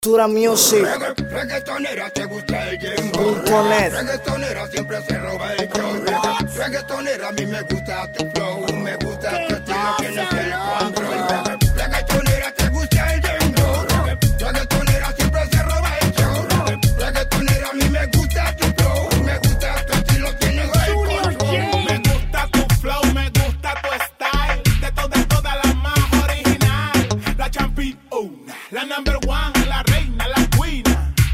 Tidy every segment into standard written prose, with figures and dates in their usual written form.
Tura Music. Reggaetonera, te gusta el dembow. .net. Reggaetonera siempre se roba el flow. Reggaetonera, a mí me gusta tu flow. Me gusta tu estilo, tienes el control. Reggaetonera, te gusta el dembow. Reggaetonera siempre se roba el show. Reggaetonera, a mí me gusta tu flow. Me gusta tu estilo, tienes el control. Me gusta tu flow, me gusta tu style. De toda la más original. La champion, la number one, la reina, la queen.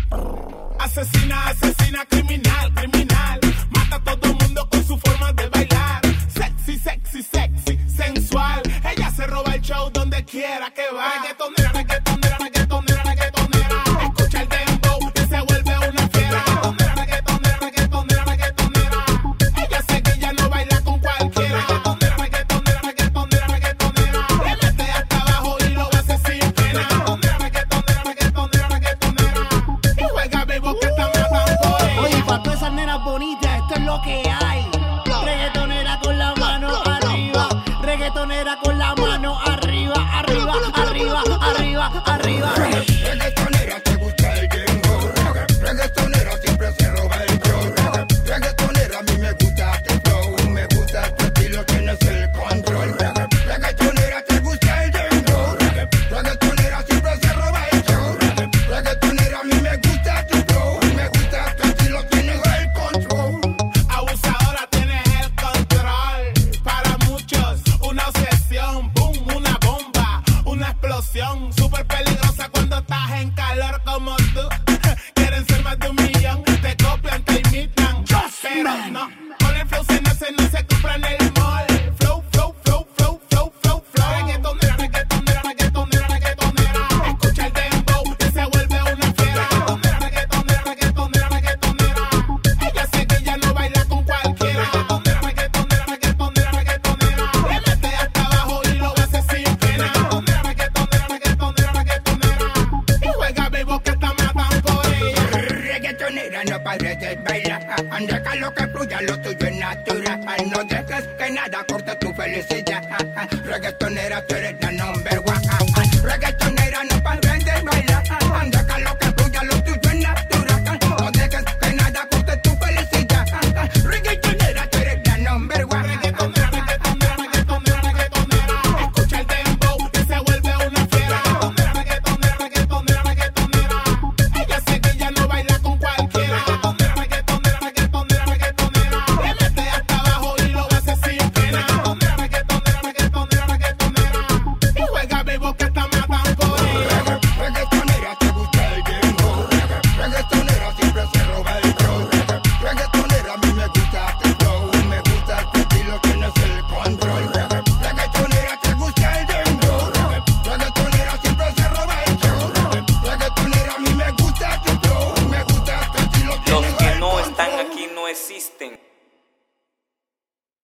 Asesina, asesina, criminal, criminal. Mata a todo mundo con su forma de bailar. Sexy, sexy, sexy, sensual. Ella se roba el show donde quiera que va. Reggaetonera, reggaetonera, reggaetonera, reggaetonera. Escucha el dembow que se vuelve una fiera. Reggaetonera, reggaetonera, reggaetonera, reggaetonera. Ella sé que ella no baila con cualquiera. Reggaetonera, reggaetonera, reggaetonera, reggaetonera. Le mete hasta abajo y lo hace sin pena. Reggaetonera, reggaetonera, reggaetonera, reggaetonera. Y juega vivo que está matando por ella. Oye, para todas esas nenas bonitas, esto es lo que hay. Reggaetonera con la mano arriba. Reggaetonera con la mano arriba, arriba, arriba, arriba, arriba. Reggaetonera, te gusta el dembow. Reggaetonera siempre se roba el flow. Reggaetonera, a mí me gusta tu flow. Me gusta tu estilo, tienes el control. Reggaetonera, te gusta el dembow. Reggaetonera siempre se roba el show. Reggaetonera, a mí me gusta tu flow. Me gusta tu estilo, tienes el control. Abusadora, tienes el control. Para muchos, una obsesión. Boom, una bomba, una explosión. Súper peligrosa cuando estás en calor como tú. Quieren ser más de 1 millón. Te copian, te imitan. Pero no, con el flow no se compra en el mall. Flow, flow, flow, flow, flow, flow, flow. Reggaetonera, reggaetonera, reggaetonera, reggaetonera. Escucha el dembow que se vuelve una fiera. Reggaetonera, reggaetonera, reggaetonera, reggaetonera. Ella sé que ella no baila con cualquiera. Reggaetonera, reggaetonera, reggaetonera, reggaetonera. Le mete hasta abajo y lo hace sin pena. Reggaetonera, reggaetonera, reggaetonera, reggaetonera. Y juega vivo que está matando por ella. Reggaetonera, no pares de bailar. Deja lo que fluya, lo tuyo es natural. No dejes que nada corte tu felicidad. Reggaetonera, tú eres la number one. Reggaetonera, no pares de bailar. Deja lo que fluya, lo tuyo es natural. No dejes que nada corte tu felicidad. Reggaetonera, tú eres la number one. Reggaetonera, reggaetonera, reggaetonera, reggaetonera. Escucha el dembow que se vuelve una fiera. Reggaetonera, reggaetonera, reggaetonera, reggaetonera. Ella sé que ella no baila con cualquiera. Reggaetonera, reggaetonera, reggaetonera, reggaetonera. Le mete hasta abajo y lo hace sin pena. Reggaetonera, reggaetonera, reggaetonera, reggaetonera. Y juega vivo que está matando por ella. Reggaetonera, te gusta el dembow. Reggaetonera siempre se roba el flow. Reggaetonera, a mí me gusta tu flow. Me gusta tu estilo, tienes el control. Reggaetonera, te gusta el dembow. Reggaetonera siempre se roba el show. Reggaetonera, a mí me gusta tu flow. Me gusta tu estilo, Los tienes que el no control. están aquí no existen.